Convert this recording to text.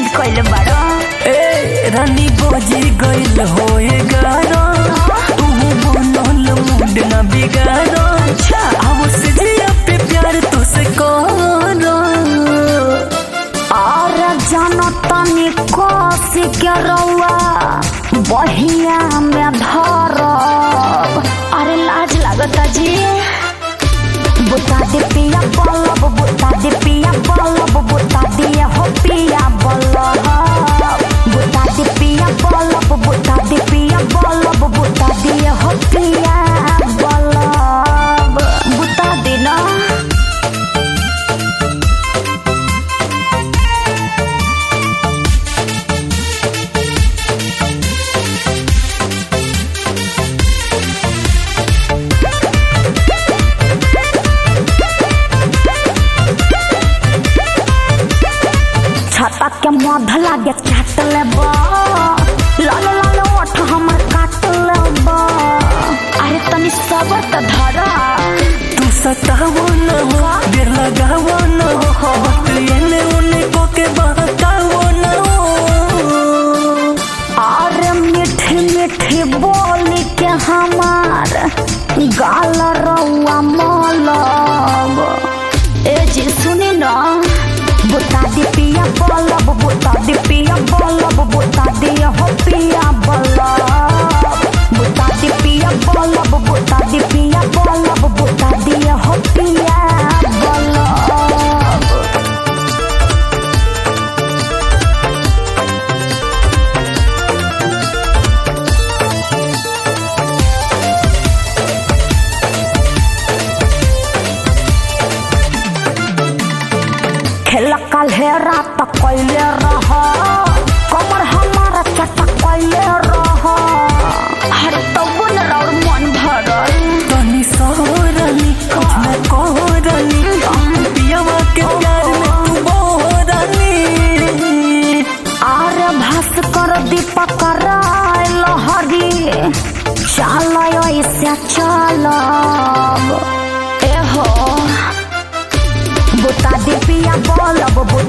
कइले बाड़ा ए रानी बजी गइल होएगा तू बनल मूड ना बिगाड़ो। अच्छा अब से जिया पे प्यार तुझसे करो और जानो तनी कोसी के रउआ बहिया में धरब। अरे लाज लागता जी बुता दे पिया बल्लब बुता दे पिया बल्लब बुता दिए हो पिया बल्लब बुता दे पिया बल्लब बुता दे पिया बल्लब बुता दिए हो पिया बल्लब बुता दे ना। छाता के मध लागे काट लेबा लाल लाल ओठ हमर काट लेबा। अरे तनी सबर त धरा तू सतावो न हो देर लगावो न हो वक्त एने उने को के बहकावो न हो। अरे मीठी मीठी बोली के हमार गाल रउआ मलब। ए जी सुनी ना बुता दे पिया बल्लब बुता दे पिया बल्लब बुता दे हो पिया बल्लब बुता दे पिया बल्लब बुता दे पिया बल्लब बुता दे हो पिया बल्लब। खेला काल्हे रात कैले रह कमर हमारा चटा कैले रह। अरे तबो न और मन भरल तनी सोरनी कुछ न कोरनी पियावा के प्यार में तू बोरनी। आरे भास कर दीपक राय लहरी चल ऐसे चलब। ए हो बुता दे पिया बल्लब